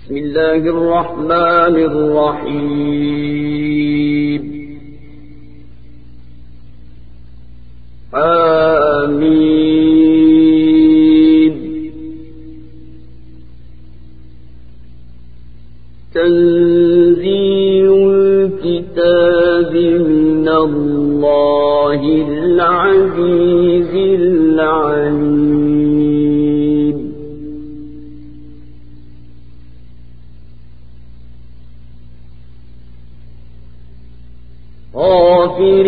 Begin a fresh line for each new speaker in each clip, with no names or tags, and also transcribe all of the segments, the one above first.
بسم الله الرحمن الرحيم. آمين. تنزيل الكتاب من الله العزيز العليم. غافر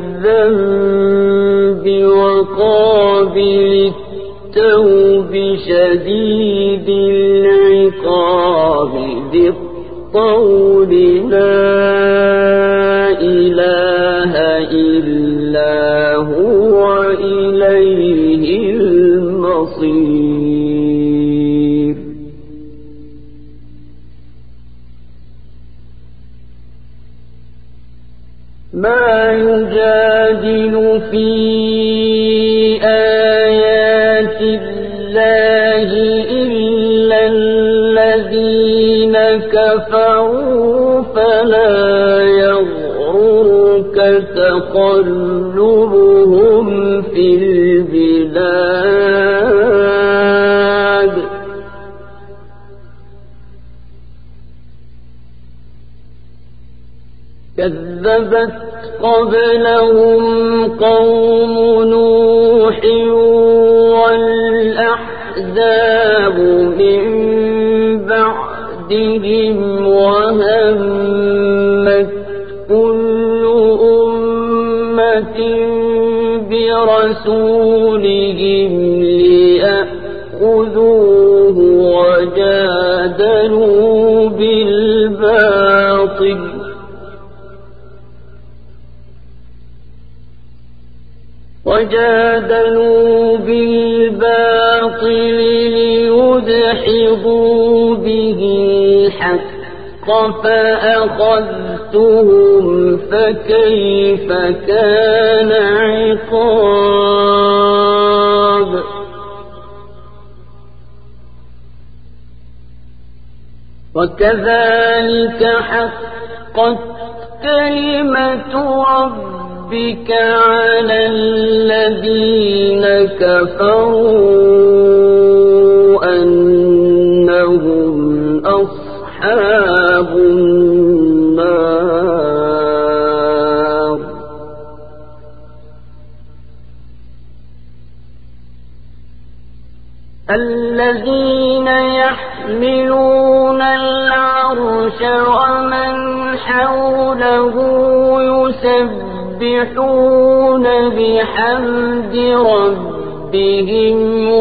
الذنب وقابل التوب شديد العقاب ذي الطول لا إله إلا هو إليه المصير. ما يجادل في آيات الله إلا الذين كفروا فلا يغررك تقلبهم في البلاد. كذبت قبلهم قوم نوح والأحزاب من بعدهم وهمت كل أمة برسولهم ليأخذوه وجادلوا بالباطل ليدحضوا به الحق فأخذتهم فكيف كان عقاب. وكذلك حقت كلمة ربك على الذين كفروا أنهم أصحاب النار. الذين يحملون العرش ومن حوله يسبحون بحمد ربهم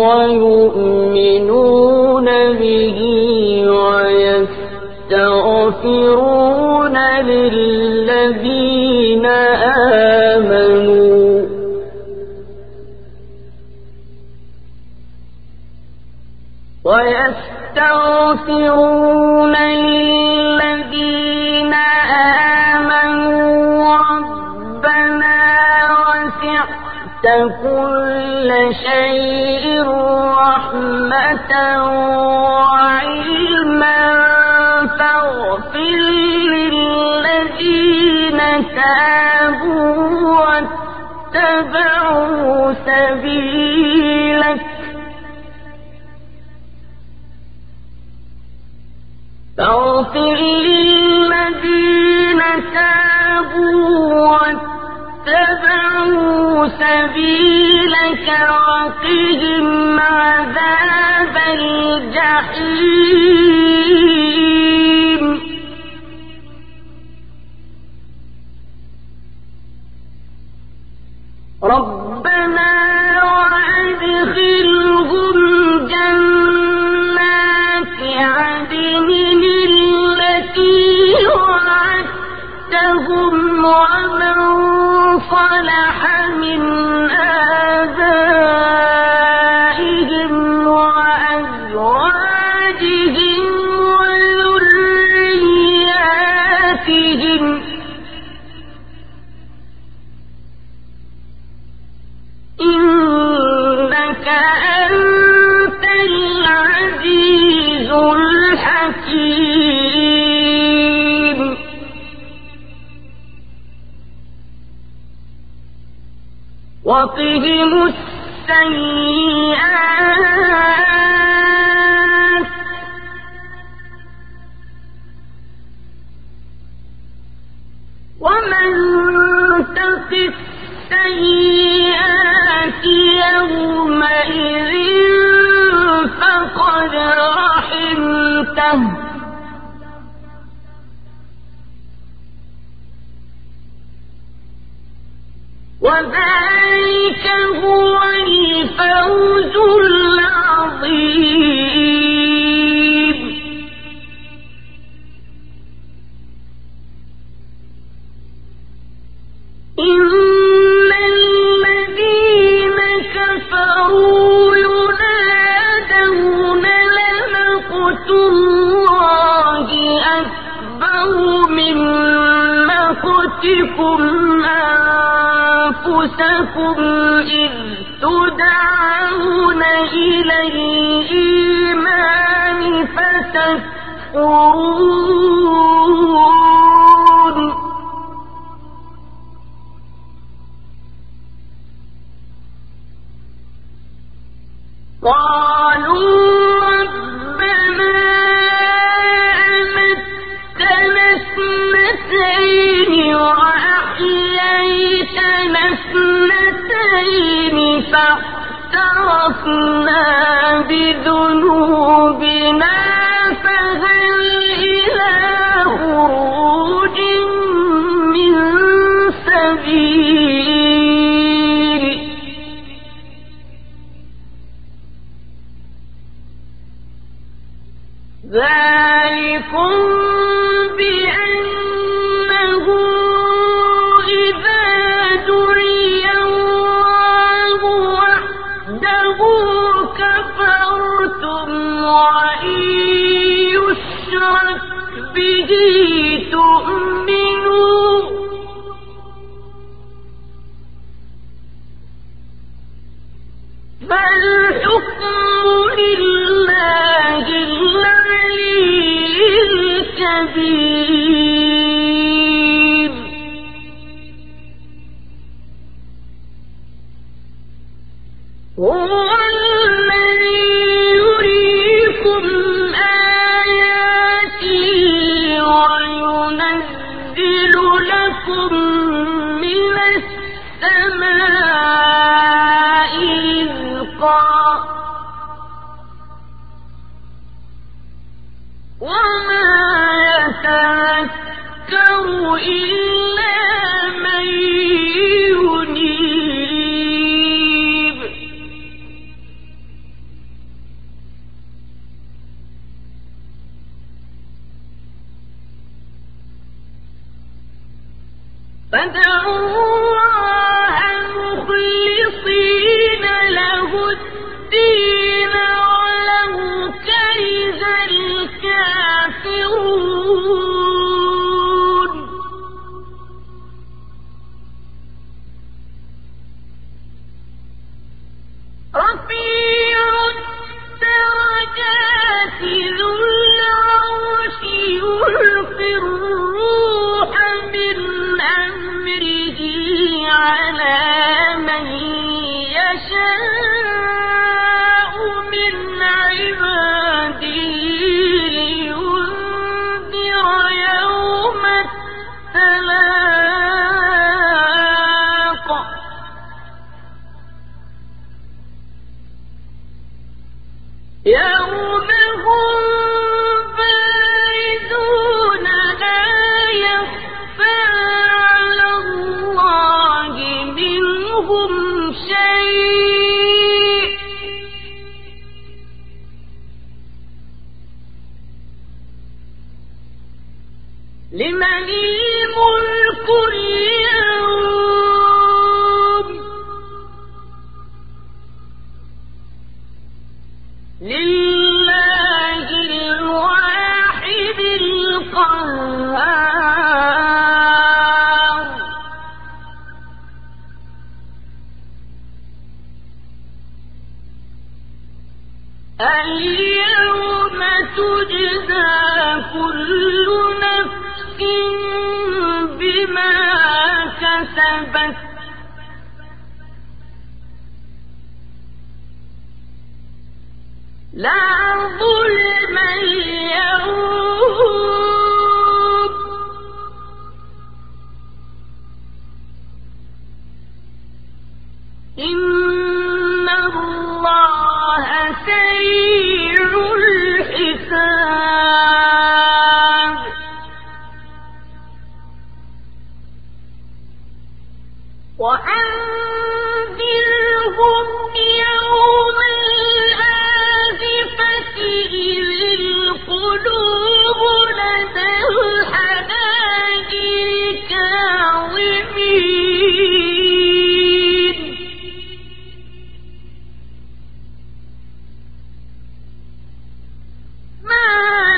ويؤمنون به ويستغفرون للذين آمنوا ربنا وسعت كل شيء رحمة وعلما فاغفر للذين تابوا واتبعوا سبيلك. فاغفر للذين تابوا واتبعوا سبيلك وقهم عذاب الجحيم. ربنا وأدخلهم جنات عدن التي وعدتهم ومن صلح من آبائهم حكيم وقهم السيئات ومن تق السيئات يومئذ فقد رحمته وذلك هو الفوز العظيم إن الذين كفروا ينادون لمقت الله أكبر من مقتكم أنفسكم إذ تدعون إلى الإيمان فتكفرون قالوا ربنا أمتنا اثنتين وأحييتنا اثنتين فاعترفنا بذنوبنا فهل إلى خروج من سبيل ذلكم بأنه إذا دعي الله وحده كفرتم وإن يشرك به تؤمنوا فالحكم لله العلي الكبير هو الذي يريكم آياته وينزل لكم من السماء رزقا وما يتذكر إلا من ينيب فادعوا الله مخلصين له الدين ولو كره الكافرون رفيع الدرجات ذو العرش يلقي الروح من أمره على من يشاء من عباده لينذر يوم التلاق يوم هم بارزون لا يخفى على الله منهم شيء لمن الملك اليوم لله الواحد القهار اليوم تجزى كذبت لا ظلم اليوم إن الله سريع الحساب وأنذرهم يوم الآزفة إذ القلوب لدى الحناجر كاظمين ما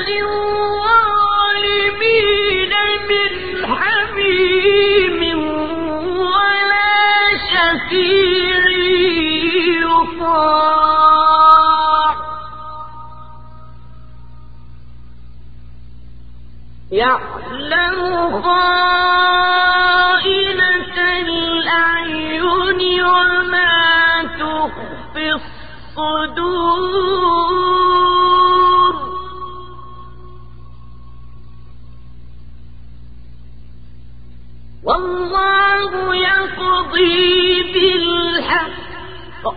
للظالمين من حميم ولا شفيع يطاع يعلم خائنة الأعين وما تخفي الصدور والله يقضي بالحق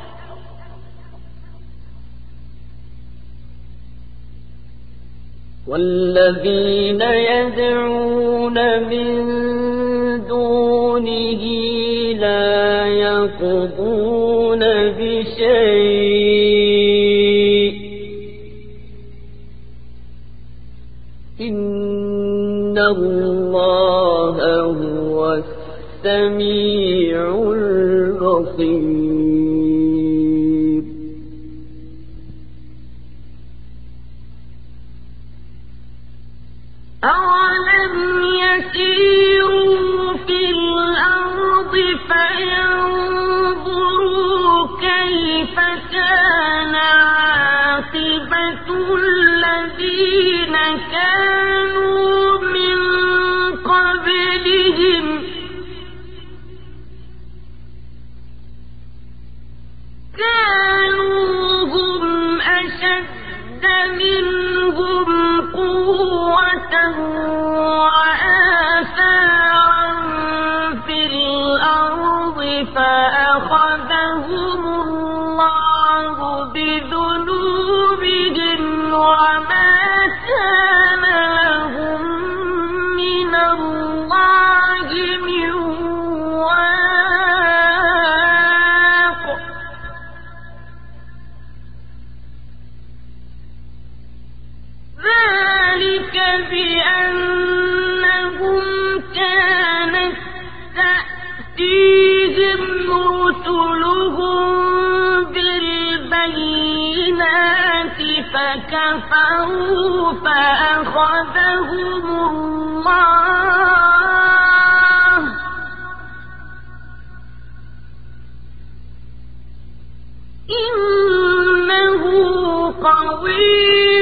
والذين يدعون من دونه لا يقضون بشيء إن الله هو السميع البصير أولم يسيروا في الأرض فينظروا كيف كان عاقبة الذين كانوا من قبلهم كانوا هم أشد منهم قوة وآثارا في الأرض فأخذهم الله بذنوبهم وما كان لهم من الله من واق ذلك بأنهم كانت تأتيهم رسلهم بالبينات فكفروا فأخذهم الله إنه قوي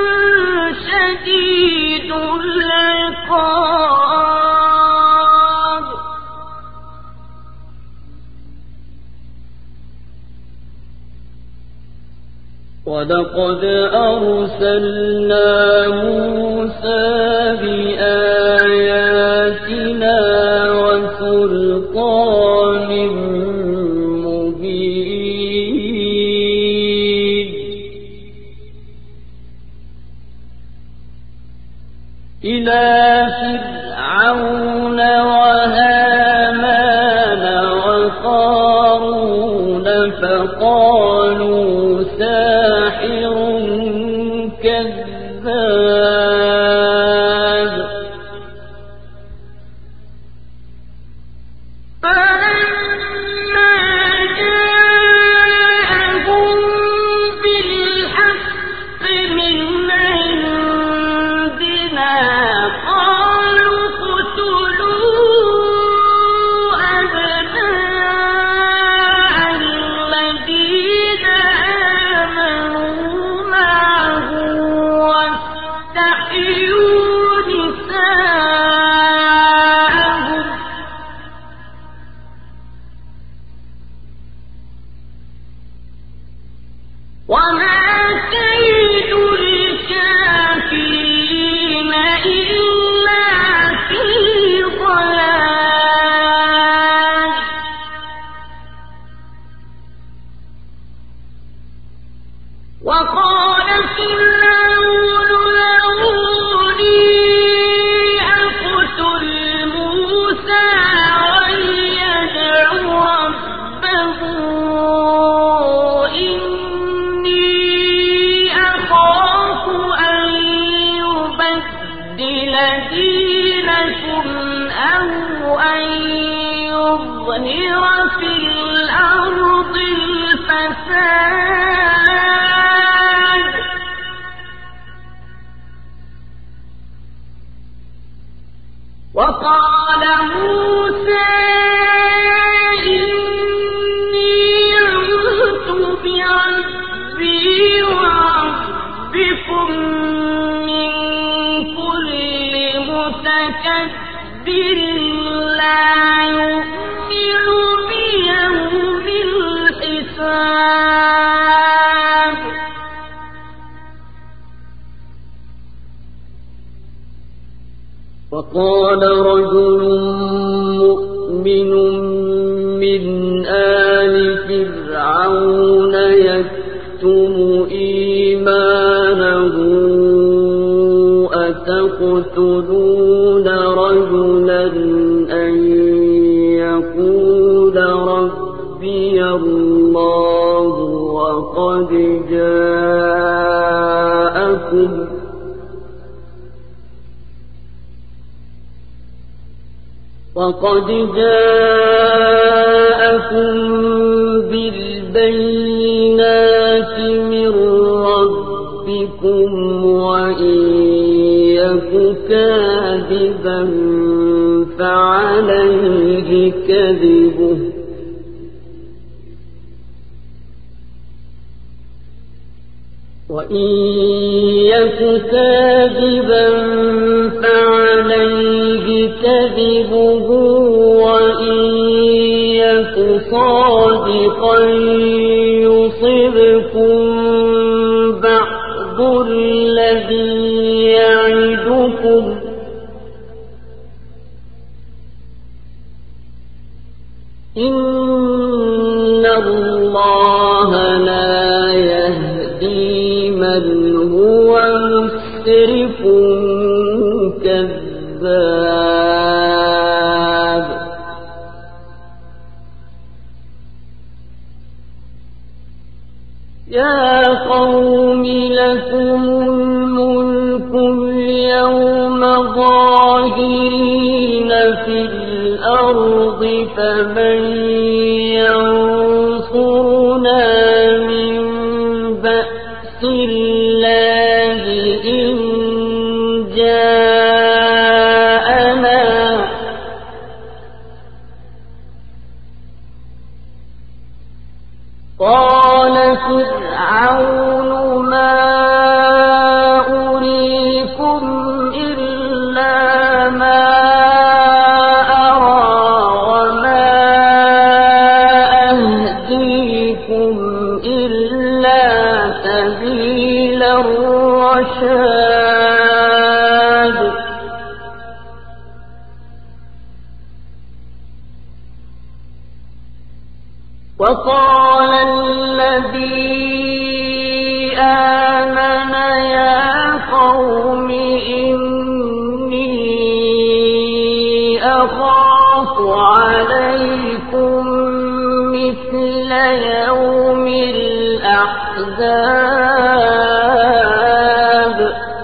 شديد العقاب ولقد أرسلنا موسى بآياتنا وسلطان مبين إلى فرعون وهامان وقارون فقالوا ساحر كذاب فلما جاءهم بالحق من عندنا قالوا اقتلوا أبناء الذين آمنوا معه واستحيوا نساءهم يبدل دينكم أو أن يظهر في الأرض الفساد وقال موسى إني عذت بربي وربكم من كل متكبر لا يؤمن بيوم الحساب وقال رجل مؤمن من آل فرعون يكتم إيمانه أتقتلون رجلا أن يقول ربي الله وقد جاءكم بالبينات من ربكم وإن يك كاذبا فعليه كذبه وإن يك كاذبا فعليه كذبه وإن يك صادقا يصبكم بعض الذي يعدكم إن الله لا يهدي من هو مسرف كذاب يا قوم لكم الملك اليوم ظاهرين في الأرض فمن ينصرنا من بأس الله إن جاءنا قال فرعون ما أريكم إلا ما أرى وما أهديكم إلا سبيل الرشاد وقال الذي آمن يا قوم إني أخاف عليكم مثل يوم الأحزاب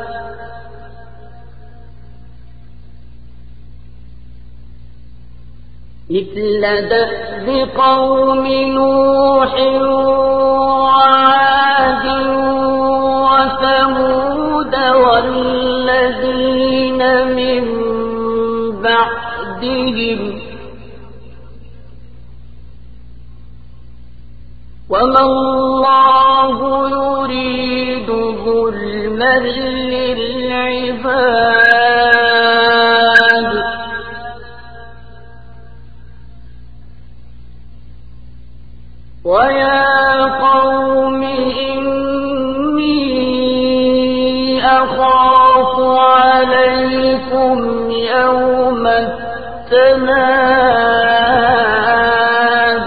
مثل دأب قوم نوح وعاد وثمود والذين من بعدهم وما الله يريد ظلما للعباد ويا قوم إني أخاف عليكم يوم التناد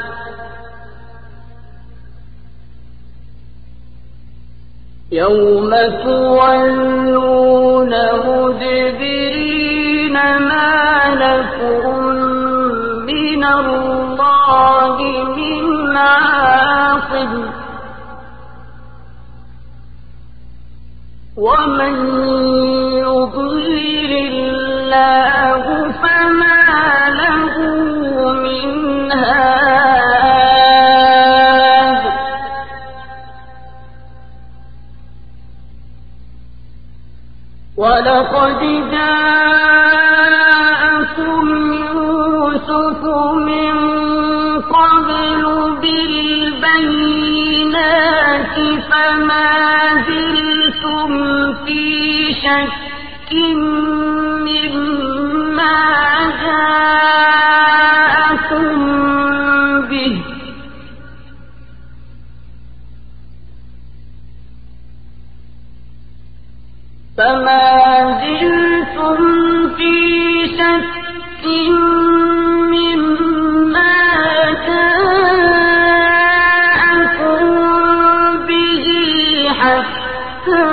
يوم تولون مدبرين ما لكم من الله من عاصم ومن يضلل الله فما له من هاد ولقد جاءكم يوسف من قبل بالبينات فما زلتم في شك مما جاءكم به حتى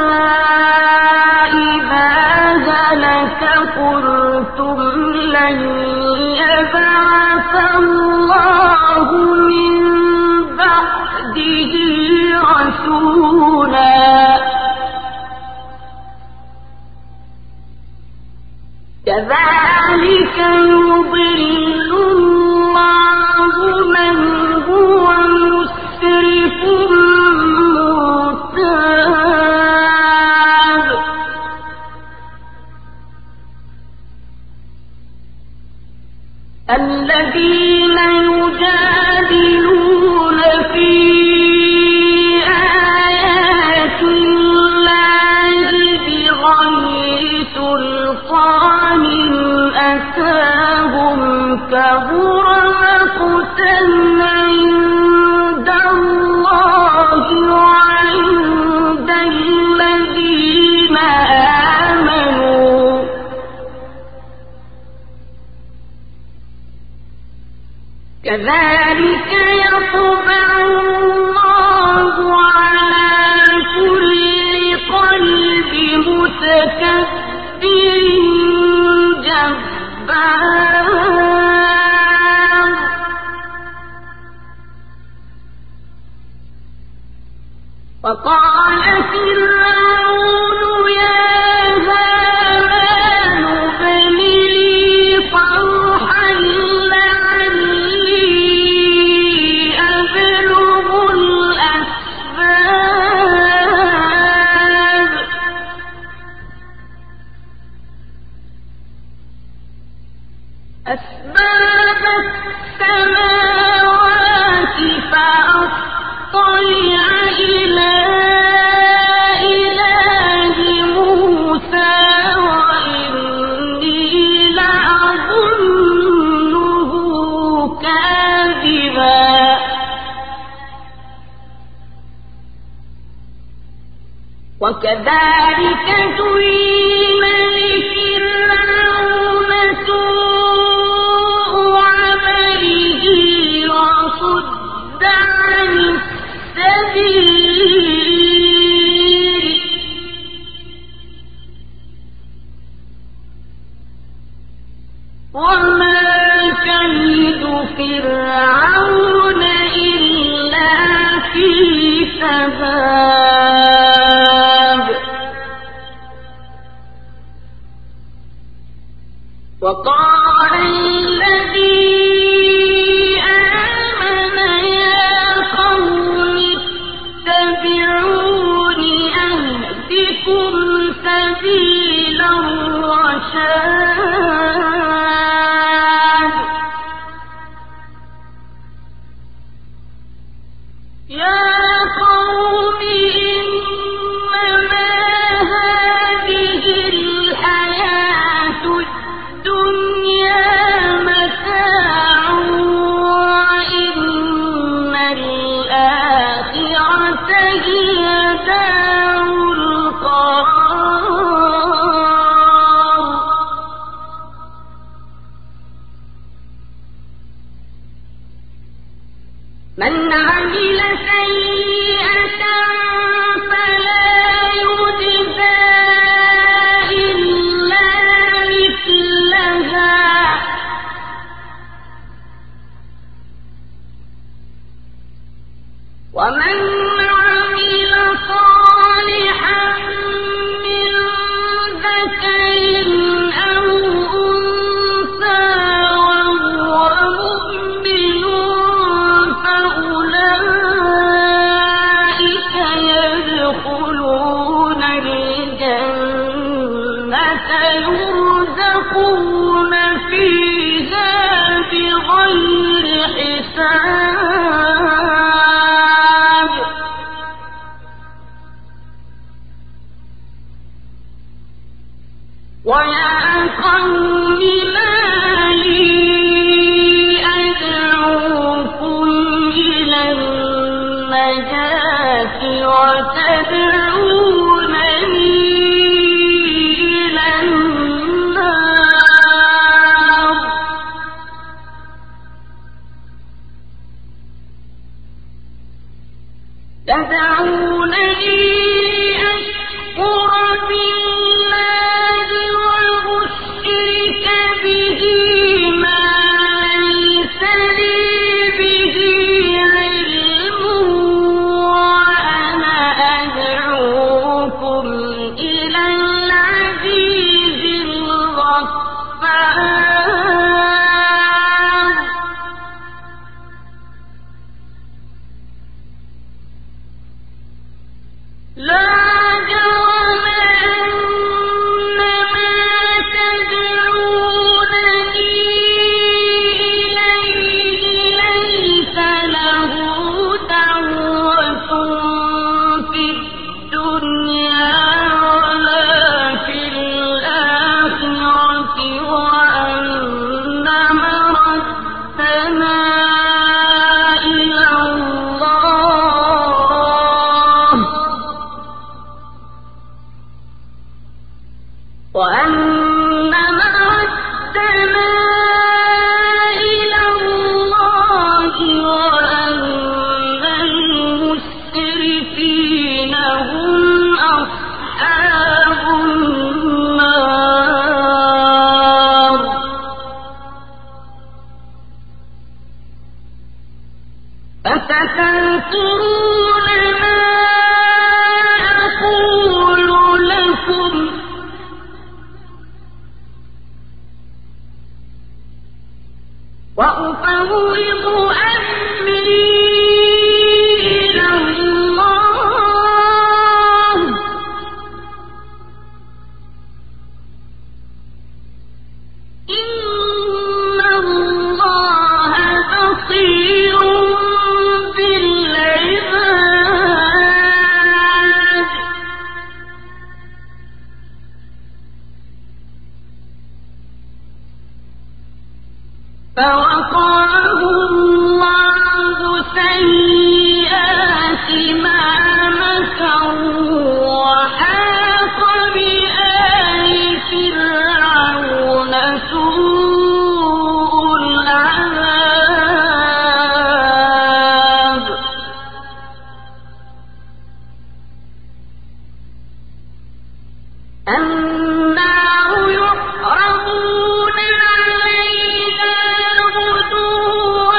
إذا هلك قلتم لن يبعث الله من بعده رسولا كذلك يضل الله من هو مسرف مرتاب الذين يجادلون في آيات الله بغير سلطان أتاهم كبر مقتا عند الله وعند الذين آمنوا كذلك يطبع الله على كل قلب متكبر جبار وقال فرعون يا هامان ابن لي صرحا لعلي أبلغ أسباب السماوات فأطلع إلى إله موسى وإني لأظنه كاذبا وكذلك زين لفرعون سوء عمله وصد عن السبيل وما كيد فرعون إلا في تباب وقال الذي آمن يا قوم اتبعون أهدكم سبيل الرشاد يا قوم إنما هذه الحياة الدنيا متاع وإن الآخرة هي دار القرار فسيرزقون فيها بغير حساب ويا قوم ما لي أدعوكم إلى النجاة وتدعونني إلى النار تدعونني لأكفر بالله وأشرك به ما ليس لي به علم وأنا أدعوكم إلى العزيز الغفار لا جرم أن ما تدعونني إليه ليس له دعوة في الدنيا ولا في الآخرة وأن مردنا إلى الله وأن مردنا إلى الله وأن المسرفين هم أصحاب النار فستذكرون ما أقول لكم وأفوض أمري إلى الله إن الله بصير بالعباد فوقاه الله سيئات ما مكروا وحاق بآل فرعون سوء العذاب النار يحرمون عليها غدوا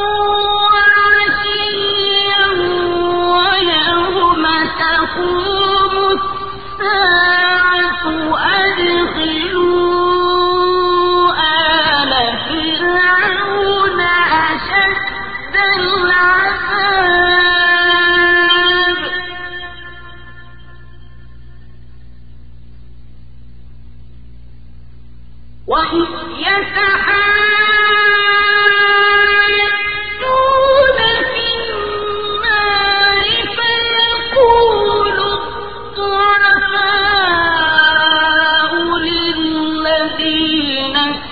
وعشيا ويوم تقوم الساعة أدخلوا آل فرعون أشد العذاب وإذ يتحاجون في النار فيقول الضعفاء للذين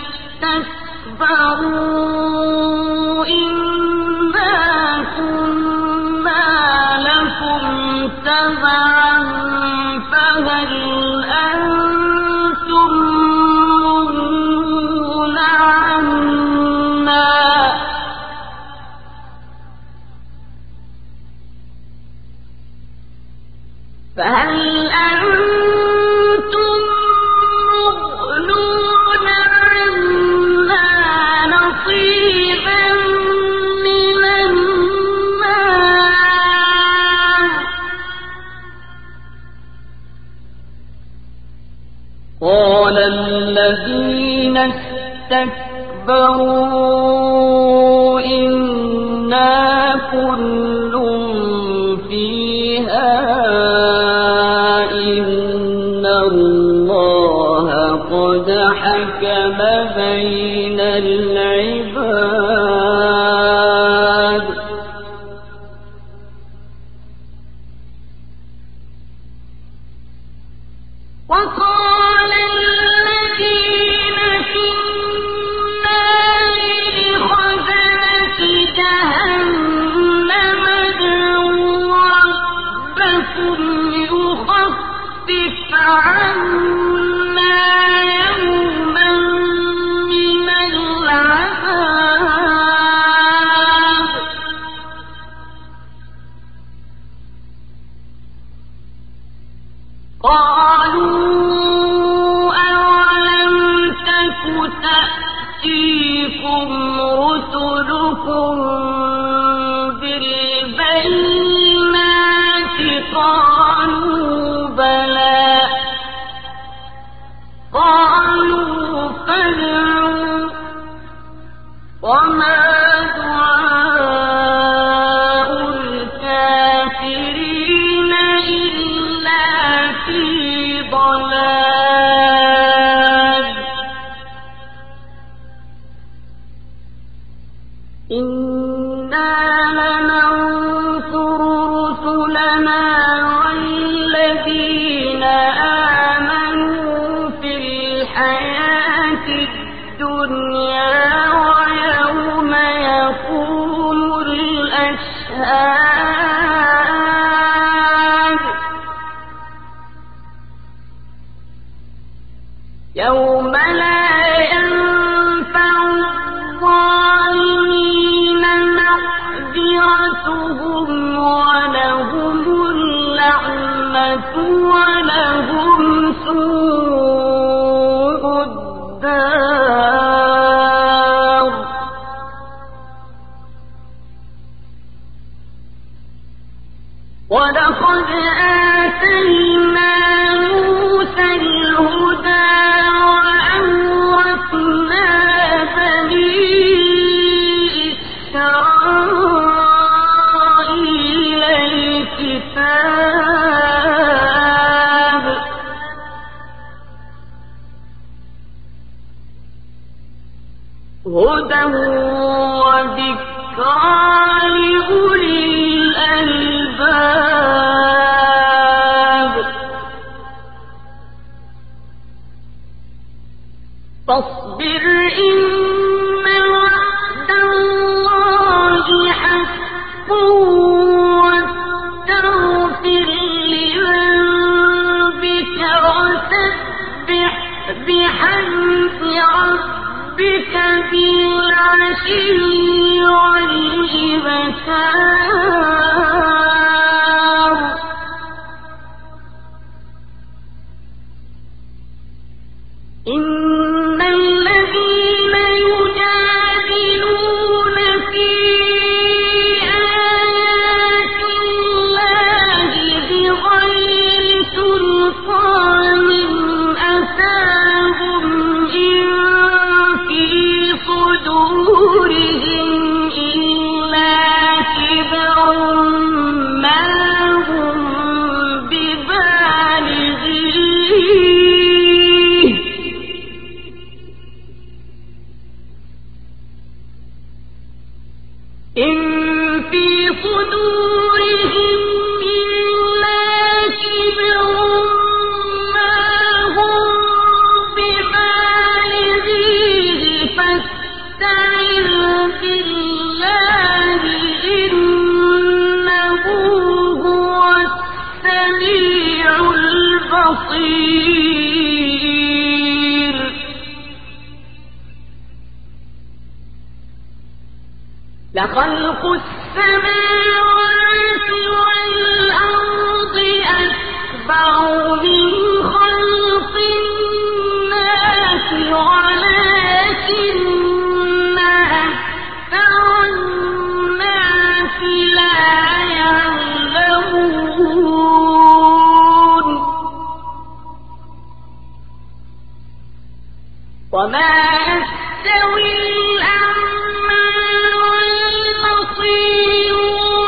استكبروا إنا كنا لكم تبعا فهل أنتم مغنون عنا نصيبا من النار قال الذين استكبروا إنا كل فيها إن الله وقد حكم بين العباد وقال الذين في النار لخزنة جهنم ادعوا ربكم يخفف عنا يوما من العذاب قالوا أولم تك تأتيكم رسلكم بالبينات قالوا بلى قالوا فادعوا وما دعاء الكافرين إلا في ضلال إنا لننصر رسلنا والذين آمنوا في الحياة الدنيا ويوم يقوم الأشهاد يوم لا ينفع الظالمين معذرتهم ولهم اللعنة ولهم سوء الدار ولقد آتينا موسى الهدى وأورثنا بني إسرائيل الكتاب هدى وذكرى لأولي الألباب فاصبر إن وعد الله حق واستغفر لذنبك وسبح بحمد ربك بالعشي والإبكار إن الذين يجادلون في آيات الله بغير سلطان أتاهم إن في صدورهم إلا كبر ما هم ببالغيه إن في صدورهم إلا كبر ما هم ببالغيه فاستعذ بالله إنه هو السميع البصير لخلق السماوات والأرض أكبر من خلق الناس ولكن أكثر الناس لا يعلمون وما يستوي الأعمى والبصير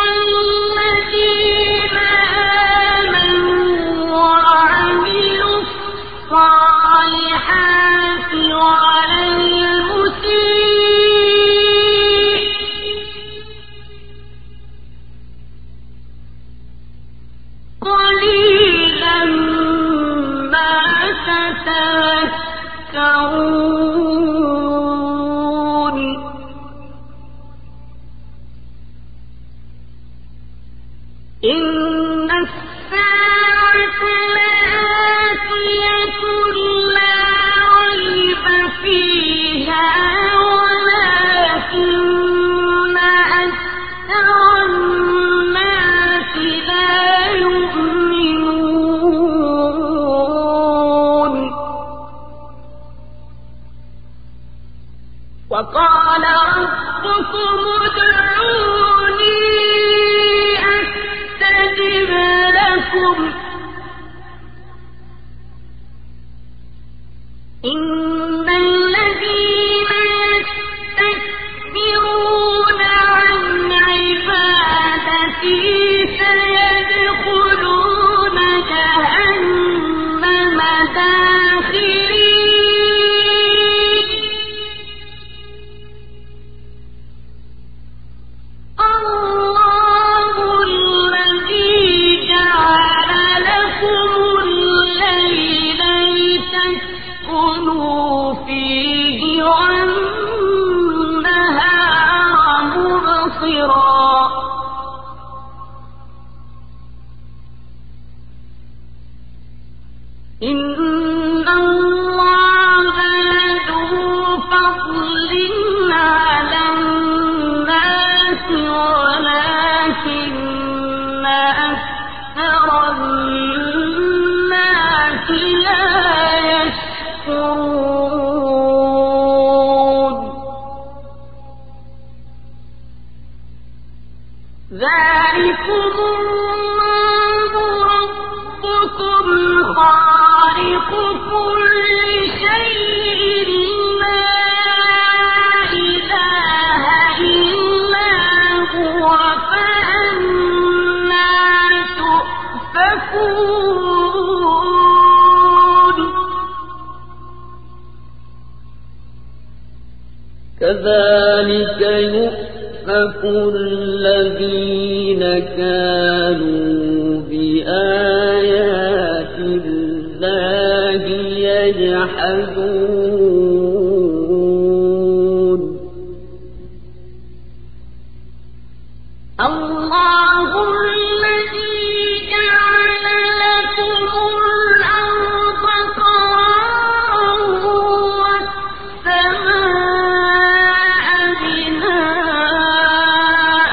والذين آمنوا وعملوا الصالحات يتذكرون إن الساعة لآتية لا ريب فيها ولكن أكثر الناس لا يؤمنون وقال ربكم ادعوني أستجب لكم إن الذين يستكبرون عن عبادتي سيدخلون جهنم داخرين الله الذي جعل لكم الليل لتسكنوا فيه والنهار مبصرا إن الله لذو فضل على الناس ولكن أكثر الناس لا يشكرون ذلكم الله ربكم خالق كل شيء لا إله إلا هو فأنى تؤفكون كذلك يؤفك الذين كانوا بآيات الله يجحدون الله الذي جعل لكم الأرض قرارا والسماء بناء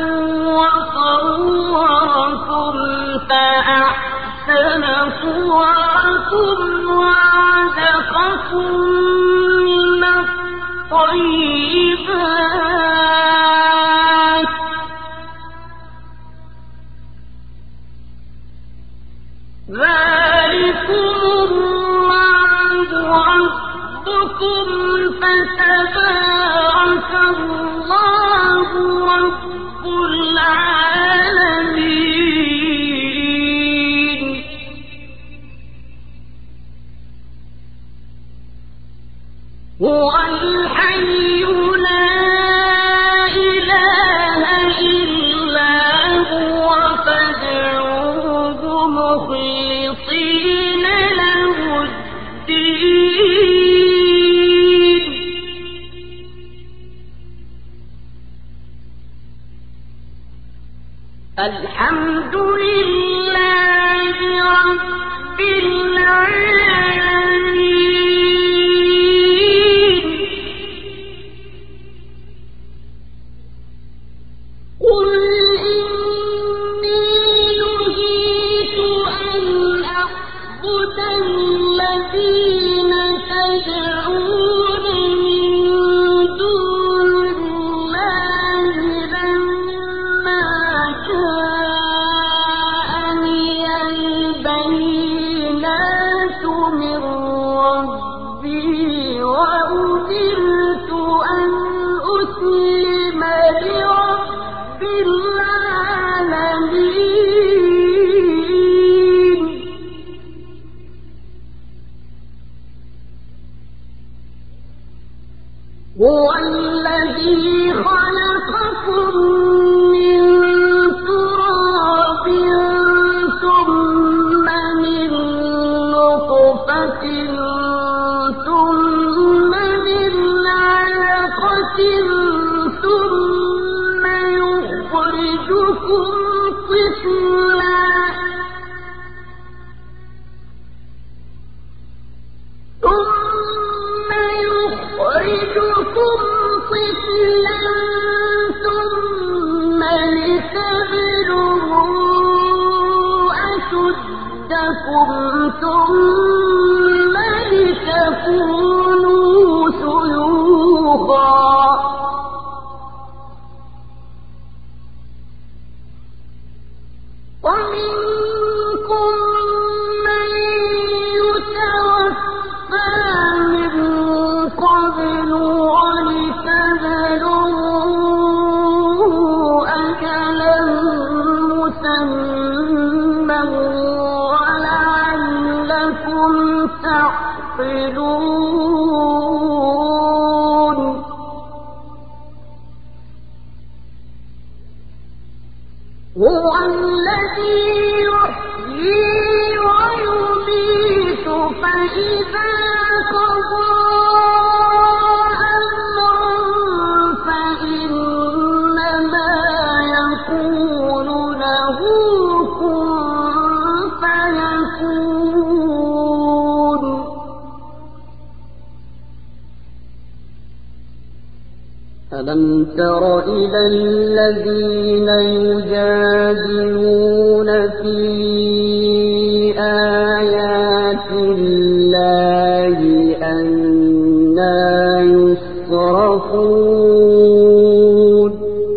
وصوركم فأحسن صوركم ورزقكم من الطيبات ذلكم الله ربكم فتبارك الله رب العالمين هو الحي لا إله إلا هو فادعوه مخلصين له الدين الحمد لله رب العالمين قل إني نهيت أن أعبد الذين تدعون من دون الله لما جاءني البينات من ربي وأمرت أن أسلم لرب العالمين هو الذي خلقكم من تراب ثم من نطفة ثم من علقة ثم يخرجكم طفلا ثم لتبلغوا أشدكم ثم لتكونوا شيوخا ومنكم من يتوفى من قبل ولتبلغوا أجلا مسمى ولعلكم تعقلون هو الذي يحيي ويميت فإذا قضى أمرا فإنما يقول له كن فيكون ألم تر إلى الذين يجادلون في آيات الله أنى يصرفون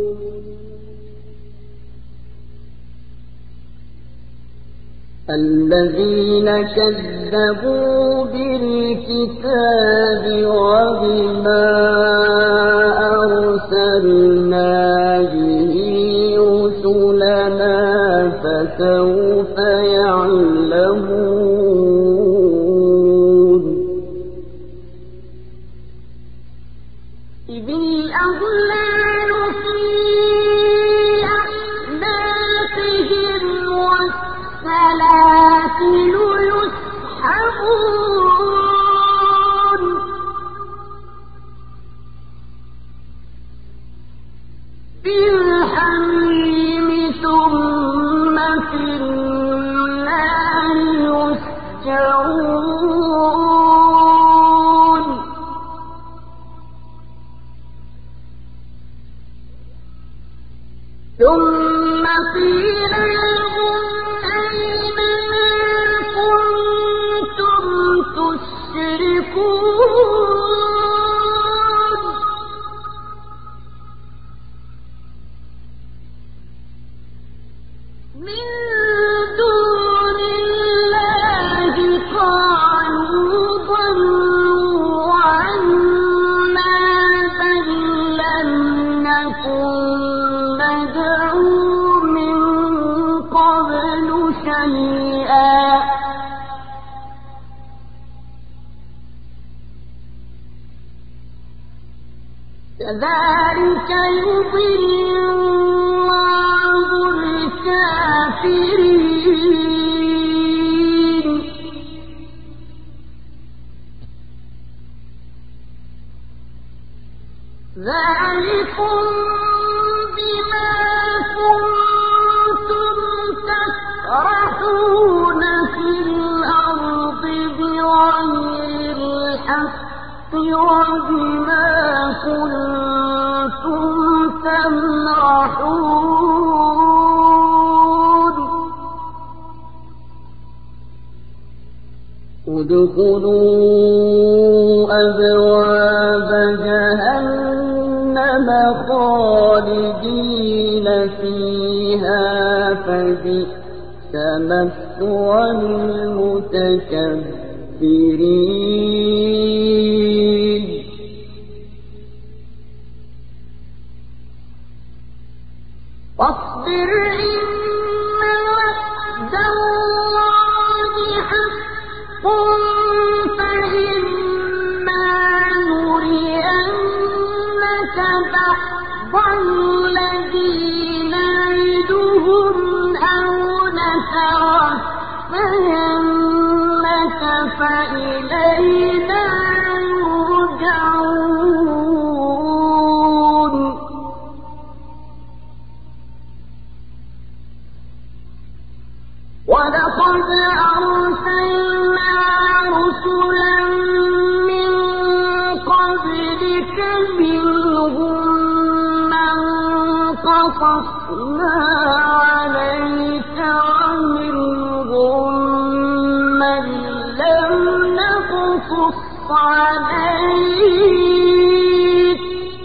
الذين كذبوا بالكتاب وبما أرسلنا به رسلنا فسوف يعلمون إذ الأغلال في أعناقهم والسلاسل يسحبون في الحميم ثم في النار يسجرون ثم قيل لهم أين ما كنتم تشركون من دون الله قالوا ضلوا عنا بل لم نكن ندعو من قبل شيئا كذلك يضل الله الكافرين ذلكم بما كنتم تفرحون في الأرض بغير الحق وبما كنتم تمرحون ادخلوا أبواب جهنم خالدين فيها فبئس مثوى المتكبرين واصبر إن وعد الله حق فإما نرينك بعض الذي نعدهم أو نتوفينك فإلينا عليك ومنهم من لم نقصص عليك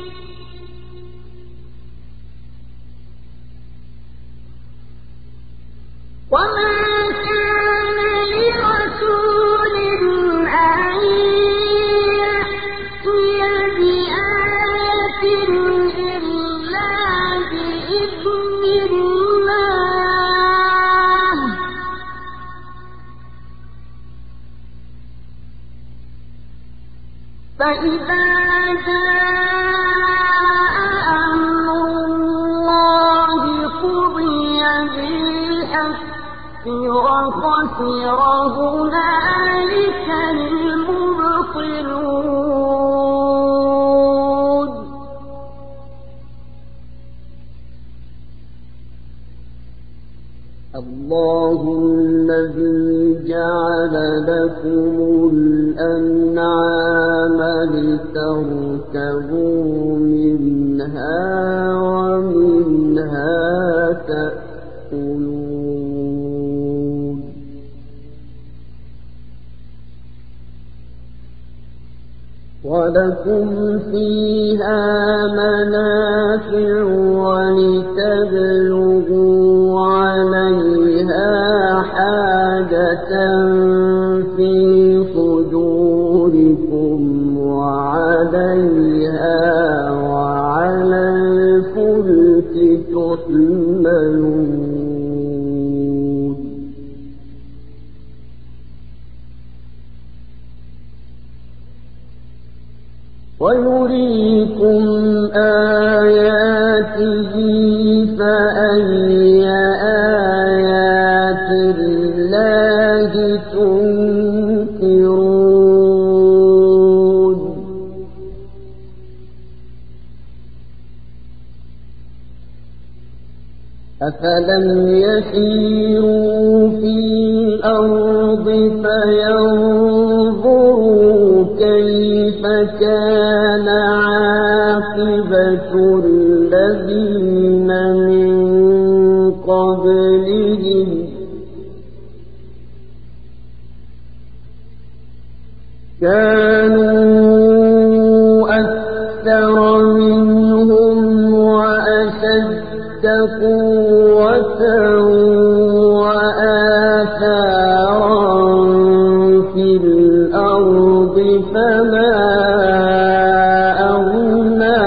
وما كان لرسول أن يأتي بآية إلا بإذن الله فإذا جاء أمر الله قضي بالحق وخسر هنالك المبطلون الله الذي جعل لكم الأنعام لتركبوا منها ومنها تأكلون ولكم فيها منافع ولتبلغوا عليها حاجة في صدوركم وعليها وعلى الفلك تحملون ويريكم آياته فأي آيات الله تنكرون أفلم يسيروا في الأرض فينظروا كيف كان عاقبة الذين من قبلهم كانوا أكثر منهم وأشد قوة وآثارا في الأرض فما أغنى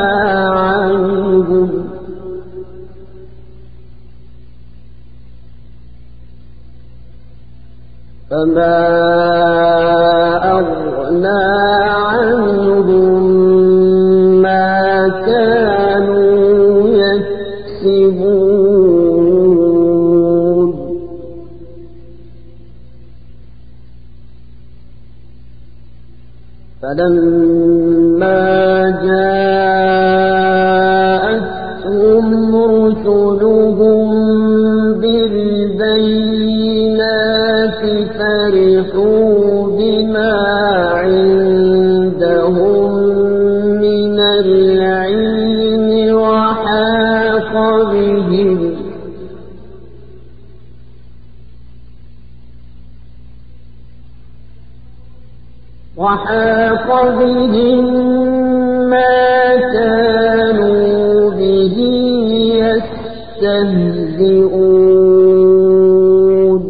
عنهم ما كانوا يكسبون فلما جاءتهم رسلهم بالبينات فرحوا بما عندهم من العلم وحاق بهم ما كانوا به يستهزئون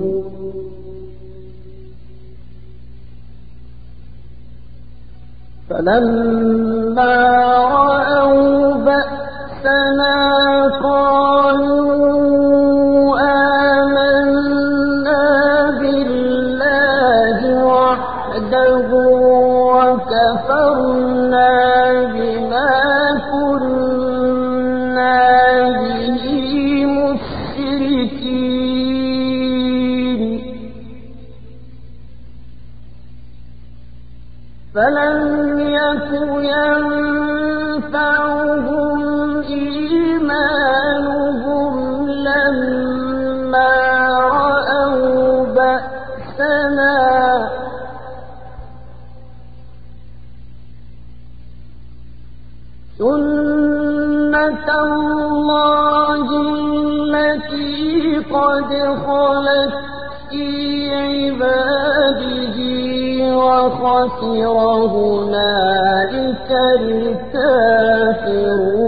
فلما رأوا بأسنا قالوا آمنا بالله وحده وكفرنا بما كنا به مشركين فلم يك ينفعهم إيمانهم لما رأوا بأسنا سنة الله قد خلت في عباده وخسر هنالك الكافرون.